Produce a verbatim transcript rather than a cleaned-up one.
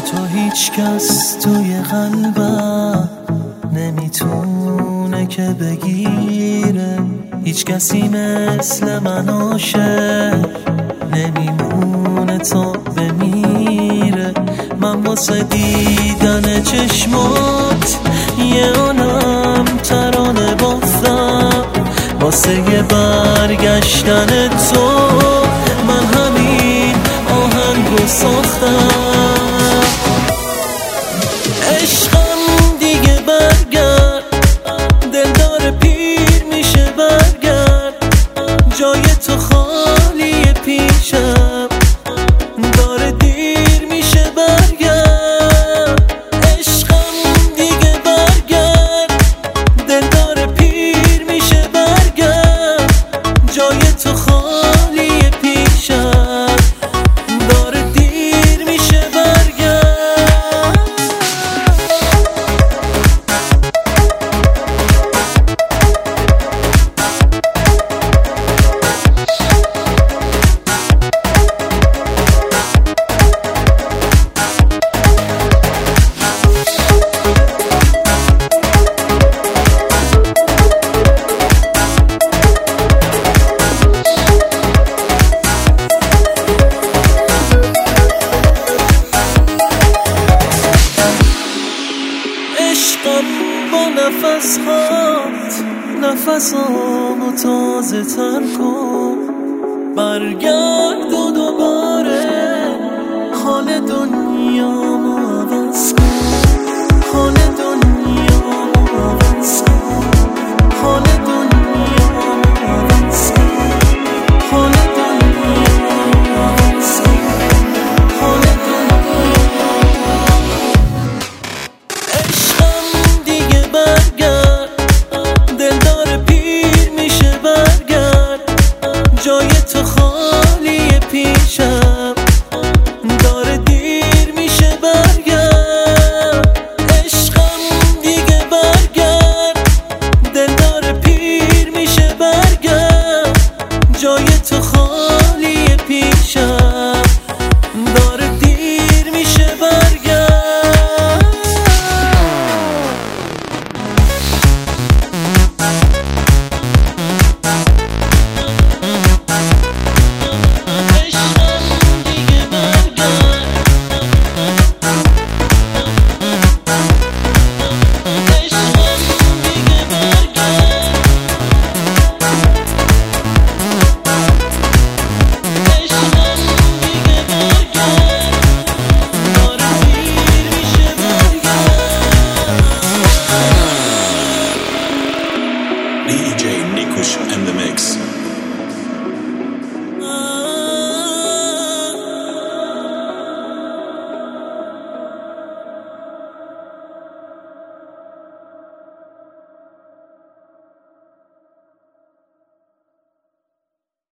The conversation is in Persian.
تو هیچ کس توی قلبم نمیتونه که بگیره، هیچ کسی مثل من عاشق نمیمونه تا بمیره. من واسه دیدن چشمات یه عالم ترانه بافتم، واسه یه برگشتن تو من همین آهنگو ساختم. عشقم دیگه برگرد، دلدار پیر میشه برگرد، جای تو خالیه پیشم داره دیر میشه برگرد. عشقم دیگه برگرد، دلدار پیر میشه برگرد، جای تو خالیه پیشم داره دیر میشه برگرد. عشقم با نفس هات نفسامو تازه تر کن، برگرد و دوباره حال دنیا